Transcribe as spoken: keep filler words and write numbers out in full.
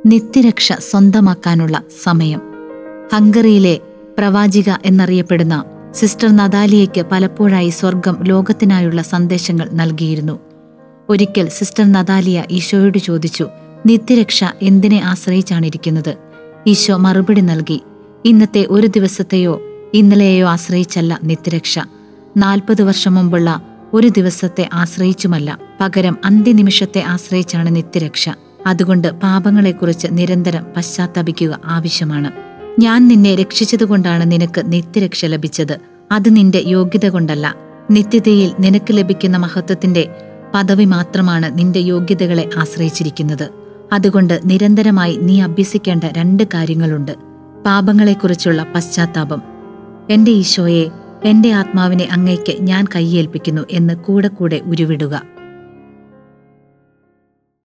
നിത്യരക്ഷ സ്വന്തമാക്കാനുള്ള സമയം. ഹംഗറിയിലെ പ്രവാചിക എന്നറിയപ്പെടുന്ന സിസ്റ്റർ നതാലിയയ്ക്ക് പലപ്പോഴായി സ്വർഗം ലോകത്തിനായുള്ള സന്ദേശങ്ങൾ നൽകിയിരുന്നു. ഒരിക്കൽ സിസ്റ്റർ നതാലിയ ഈശോയോട് ചോദിച്ചു, നിത്യരക്ഷ എന്തിനെ ആശ്രയിച്ചാണിരിക്കുന്നത്? ഈശോ മറുപടി നൽകി, ഇന്നത്തെ ഒരു ദിവസത്തെയോ ഇന്നലെയോ ആശ്രയിച്ചല്ല നിത്യരക്ഷ, നാൽപ്പത് വർഷം മുമ്പുള്ള ഒരു ദിവസത്തെ ആശ്രയിച്ചുമല്ല, പകരം അന്ത്യനിമിഷത്തെ ആശ്രയിച്ചാണ് നിത്യരക്ഷ. അതുകൊണ്ട് പാപങ്ങളെക്കുറിച്ച് നിരന്തരം പശ്ചാത്തപിക്കുക ആവശ്യമാണ്. ഞാൻ നിന്നെ രക്ഷിച്ചതുകൊണ്ടാണ് നിനക്ക് നിത്യരക്ഷ ലഭിച്ചത്. അത് നിന്റെ യോഗ്യത കൊണ്ടല്ല. നിത്യതയിൽ നിനക്ക് ലഭിക്കുന്ന മഹത്വത്തിന്റെ പദവി മാത്രമാണ് നിന്റെ യോഗ്യതകളെ ആശ്രയിച്ചിരിക്കുന്നത്. അതുകൊണ്ട് നിരന്തരമായി നീ അഭ്യസിക്കേണ്ട രണ്ട് കാര്യങ്ങളുണ്ട്. പാപങ്ങളെക്കുറിച്ചുള്ള പശ്ചാത്താപം. എന്റെ ഈശോയെ, എന്റെ ആത്മാവിനെ അങ്ങേക്ക് ഞാൻ കൈയേൽപ്പിക്കുന്നു എന്ന് കൂടെ കൂടെ ഉരുവിടുക.